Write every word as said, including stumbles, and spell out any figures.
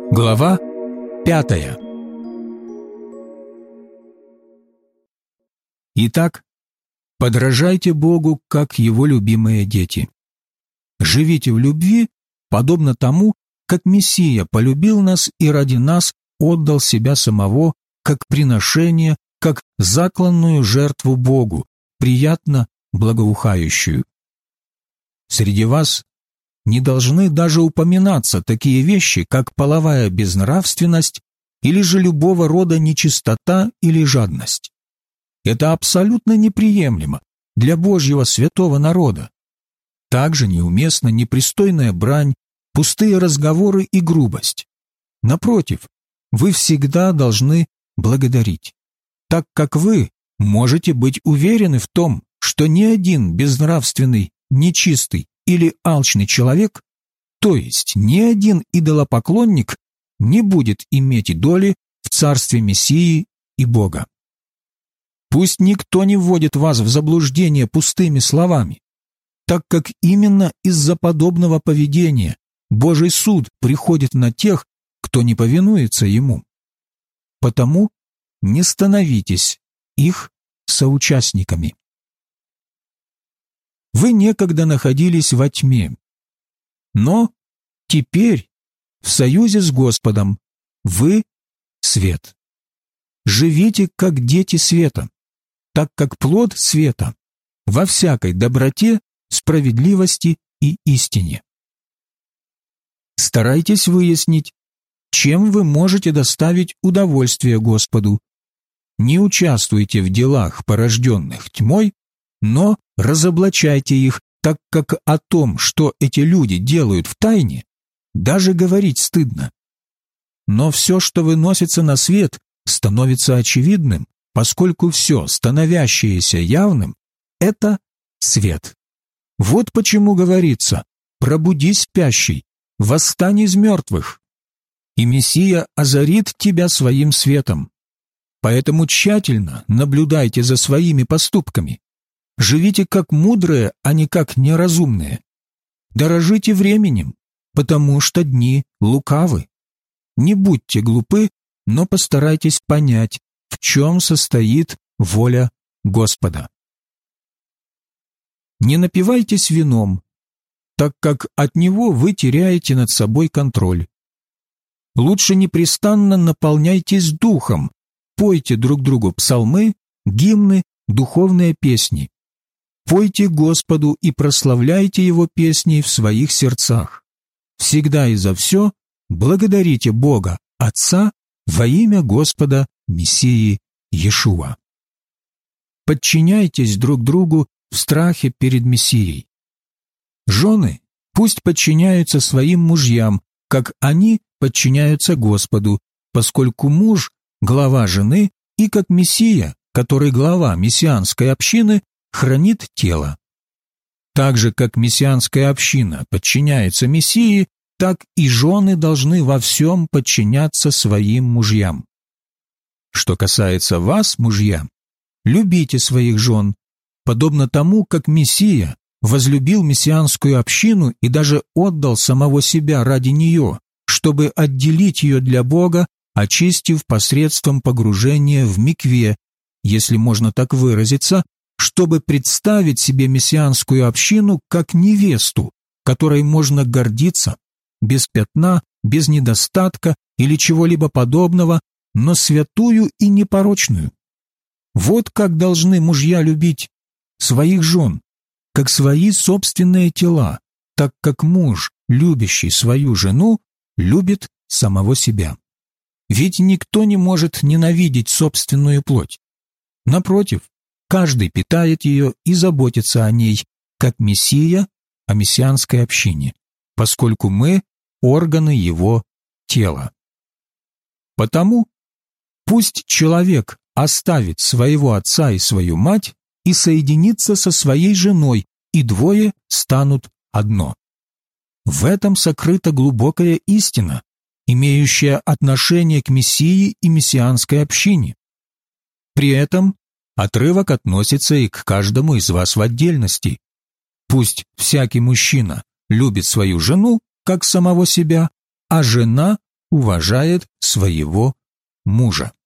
Глава пятая. Итак, подражайте Богу, как Его любимые дети. Живите в любви, подобно тому, как Мессия полюбил нас и ради нас отдал себя самого, как приношение, как закланную жертву Богу, приятно благоухающую. Среди вас не должны даже упоминаться такие вещи, как половая безнравственность или же любого рода нечистота или жадность. Это абсолютно неприемлемо для Божьего святого народа. Также неуместна непристойная брань, пустые разговоры и грубость. Напротив, вы всегда должны благодарить, так как вы можете быть уверены в том, что ни один безнравственный, нечистый или алчный человек, то есть ни один идолопоклонник, не будет иметь доли в царстве Мессии и Бога. Пусть никто не вводит вас в заблуждение пустыми словами, так как именно из-за подобного поведения Божий суд приходит на тех, кто не повинуется Ему. Потому не становитесь их соучастниками. Вы некогда находились во тьме, но теперь в союзе с Господом вы — свет. Живите, как дети света, так как плод света во всякой доброте, справедливости и истине. Старайтесь выяснить, чем вы можете доставить удовольствие Господу. Не участвуйте в делах, порожденных тьмой, но разоблачайте их, так как о том, что эти люди делают в тайне, даже говорить стыдно. Но все, что выносится на свет, становится очевидным, поскольку все, становящееся явным, это свет. Вот почему говорится: «Пробудись, спящий, восстань из мертвых, и Мессия озарит тебя своим светом». Поэтому тщательно наблюдайте за своими поступками. Живите как мудрые, а не как неразумные. Дорожите временем, потому что дни лукавы. Не будьте глупы, но постарайтесь понять, в чем состоит воля Господа. Не напивайтесь вином, так как от него вы теряете над собой контроль. Лучше непрестанно наполняйтесь духом, пойте друг другу псалмы, гимны, духовные песни. Пойте Господу и прославляйте Его песней в своих сердцах. Всегда и за все благодарите Бога, Отца, во имя Господа Мессии Иешуа. Подчиняйтесь друг другу в страхе перед Мессией. Жены пусть подчиняются своим мужьям, как они подчиняются Господу, поскольку муж – глава жены, и как Мессия, который глава мессианской общины, хранит тело. Так же, как мессианская община подчиняется Мессии, так и жены должны во всем подчиняться своим мужьям. Что касается вас, мужья, любите своих жен, подобно тому, как Мессия возлюбил мессианскую общину и даже отдал самого себя ради нее, чтобы отделить ее для Бога, очистив посредством погружения в микве, если можно так выразиться, чтобы представить себе мессианскую общину как невесту, которой можно гордиться, без пятна, без недостатка или чего-либо подобного, но святую и непорочную. Вот как должны мужья любить своих жен, как свои собственные тела, так как муж, любящий свою жену, любит самого себя. Ведь никто не может ненавидеть собственную плоть. Напротив, каждый питает ее и заботится о ней, как Мессия о мессианской общине, поскольку мы – органы его тела. Потому пусть человек оставит своего отца и свою мать и соединится со своей женой, и двое станут одно. В этом сокрыта глубокая истина, имеющая отношение к Мессии и мессианской общине. При этом отрывок относится и к каждому из вас в отдельности. Пусть всякий мужчина любит свою жену, как самого себя, а жена уважает своего мужа.